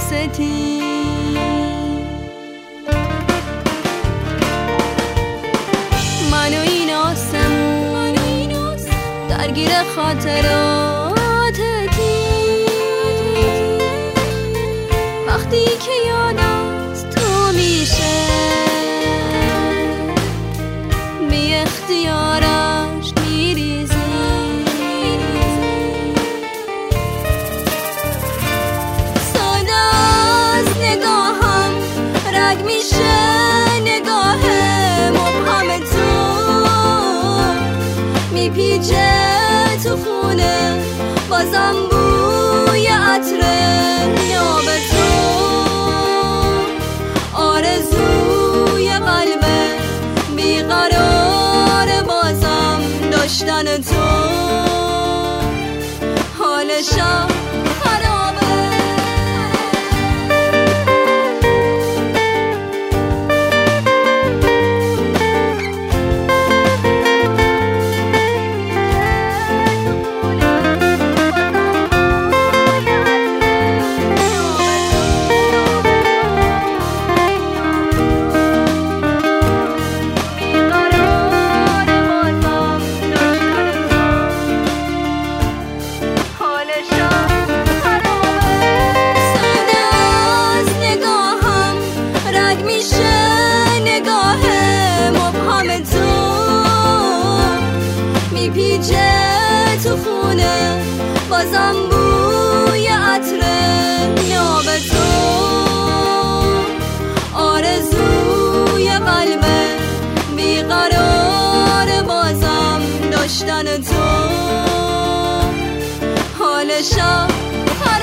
دستی من و این آسمون درگیر خاطراتتی وقتی که یاد از تو میشه بی اختیارش میریزی ساده از نگاهم رگ میشه نگاه مبهم تو میپیچه تو خونه بازم بوی عطر نیاب تو آرزوی قلبه بیقرار بازم داشتن تو حالشم خرابه میپیچه تو خونه بازم بوی عطر نیاب تو آرزوی قلبه بیقرار بازم داشتن تو حالشم